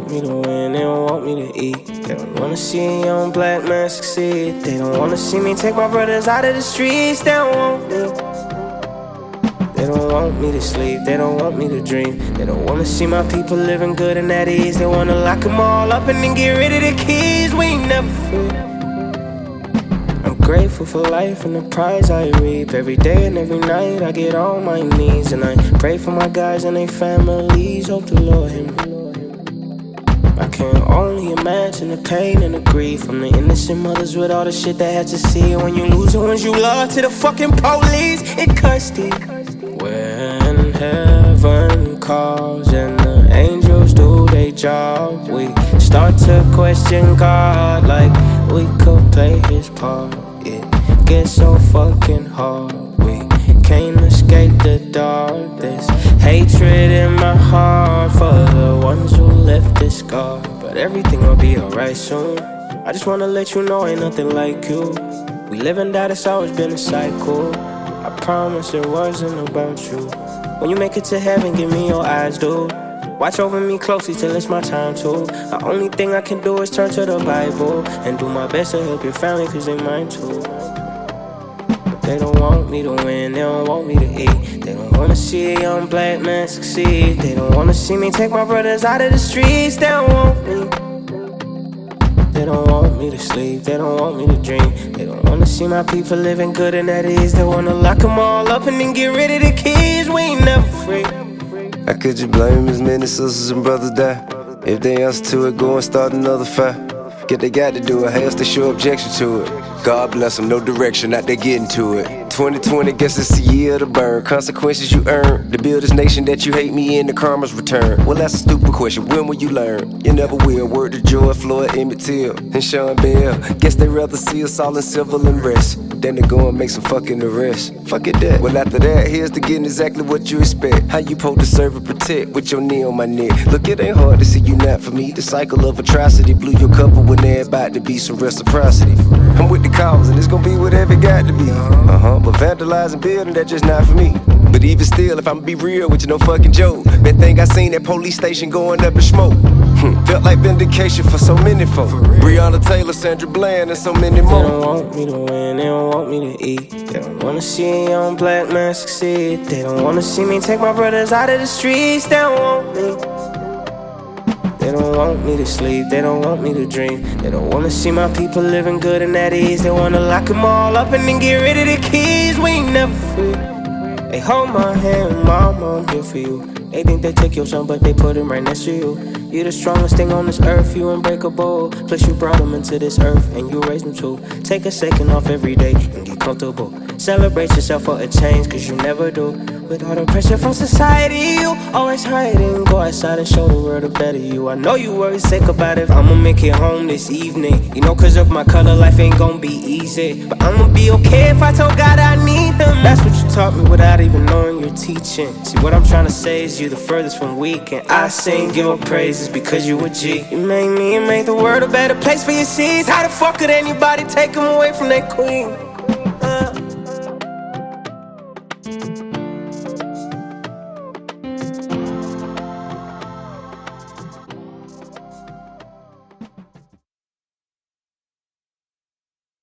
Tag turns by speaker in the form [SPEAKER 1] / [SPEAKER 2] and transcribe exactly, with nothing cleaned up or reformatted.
[SPEAKER 1] want me to win, they don't want me to eat. They don't wanna see a young black man succeed. They don't wanna see me take my brothers out of the streets. They don't want me. They don't want me to sleep, they don't want me to dream. They don't wanna see my people living good and at ease. They wanna lock them all up and then get rid of the keys. We ain't never free. I'm grateful for life and the prize I reap. Every day and every night I get on my knees, and I pray for my guys and their families. Hope the Lord hear me. I can only imagine the pain and the grief from the innocent mothers with all the shit they had to see. When you lose the ones you love to the fucking police, it cuts deep. When heaven calls and the angels do their job, we start to question God like we could play his part. It gets so fucking hard, we can't escape the dark. There's hatred in my heart for the ones who left this scar. But everything will be alright soon. I just wanna let you know ain't nothing like you. We live and die, it's always been a cycle. I promise it wasn't about you. When you make it to heaven, give me your eyes, dude. Watch over me closely till it's my time to. The only thing I can do is turn to the Bible and do my best to help your family, cause they mine too. But they don't want me to win, they don't want me to eat. They don't wanna see a young black man succeed. They don't wanna see me take my brothers out of the streets. They don't want me. They don't want me to sleep, they don't want me to dream. They don't wanna see my people living good and at ease. They wanna lock them all up and then get rid of the keys. We ain't never free.
[SPEAKER 2] How could you blame as many sisters and brothers die? If they answer to it, go and start another fire. Get they got to do it, has to show objection to it. God bless them, no direction, not they getting to it. twenty twenty, guess it's the year to burn. Consequences you earn. To build this nation that you hate me in, the karma's return. Well, that's a stupid question, when will you learn? You never will. Word to Joy, Floyd, Emmett Till, and Sean Bell. Guess they rather see us all in civil unrest than to go and make some fucking arrests. Fuck it that. Well, after that, here's to getting exactly what you expect. How you supposed to serve and protect with your knee on my neck. Look, it ain't hard to see you not for me. The cycle of atrocity blew your couple when there's about to be some reciprocity. I'm with the cause and it's gonna be whatever it got to be. Uh-huh, but vandalizing building, that's just not for me. But even still, if I'ma be real with you, no fucking joke. That thing I seen at police station going up in smoke. Felt like vindication for so many folk. Breonna Taylor, Sandra Bland, and so many more.
[SPEAKER 1] They don't want me to win, they don't want me to eat. They don't wanna see a young black man succeed. They don't wanna see me take my brothers out of the streets. They don't want me. They don't want me to sleep, they don't want me to dream. They don't wanna see my people living good and at ease. They wanna lock them all up and then get rid of the keys. We ain't never free. They hold my hand, mama, I'm here for you. They think they take your son, but they put him right next to you. You're the strongest thing on this earth, you unbreakable. Plus you brought them into this earth, and you raised them too. Take a second off every day and get comfortable. Celebrate yourself for a change, cause you never do. With all the pressure from society, you always hiding. Go outside and show the world a better you. I know you worry sick about if I'ma make it home this evening. You know, cause of my color, life ain't gonna be easy. But I'ma be okay if I told God I need him. That's what you taught me without even knowing you're teaching. See, what I'm trying to say is you the furthest from weak. And I sing your praises because you a G. You made me and made the world a better place for your seeds. How the fuck could anybody take them away from their queen?